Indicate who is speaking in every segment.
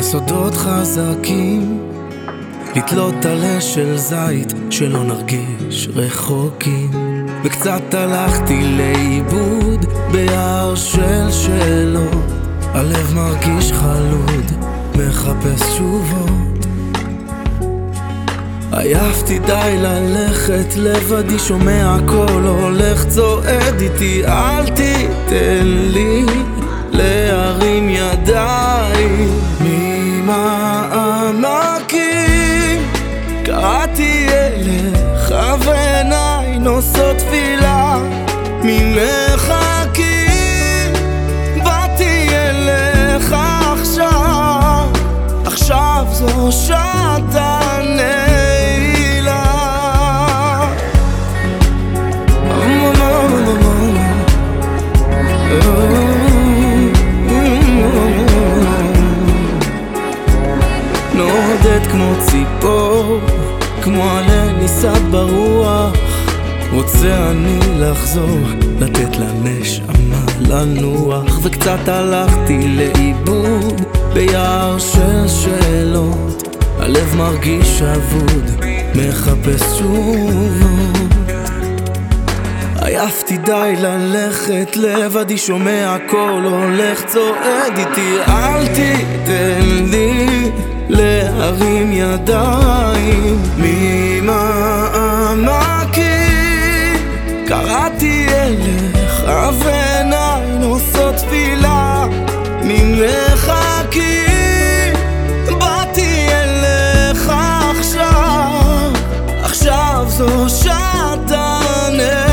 Speaker 1: יסודות חזקים, לתלות עלה של זית שלא נרגיש רחוקים. וקצת הלכתי לאיבוד ביער של שאלות, הלב מרגיש חלוד, מחפש תשובות. עייפתי די ללכת לבדי, שומע קול הולך צועד איתי, אל תיתן לי להרים ידיים. ממעמקים קראתי אליך ועיניי נושאות תפילה, ממרחקים באתי אליך עכשיו, עכשיו זו שעת הנעילה. נועדת כמו ציפור, כמו עלה נישאת ברוח, רוצה אני לחזור, לתת לנשמה לנוח. וקצת הלכתי לאיבוד ביער של שאלות, הלב מרגיש אבוד, מחפש תשובות. עייפתי די ללכת לבדי, שומע קול הולך צועד איתי, אל תיתן לי להרים ידיים. ממעמקים קראתי אליך ועיניי נושאות תפילה, ממרחקים באתי אליך עכשיו, עכשיו זו שעת הנעילה.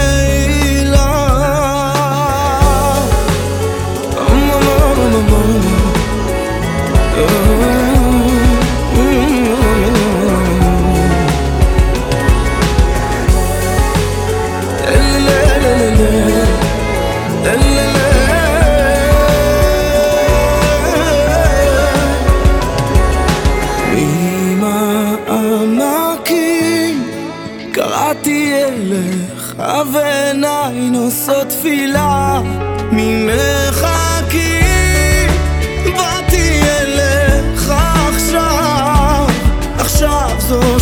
Speaker 1: קראתי אליך ועיניי נושאות תפילה, ממרחקים באתי אליך עכשיו, עכשיו זו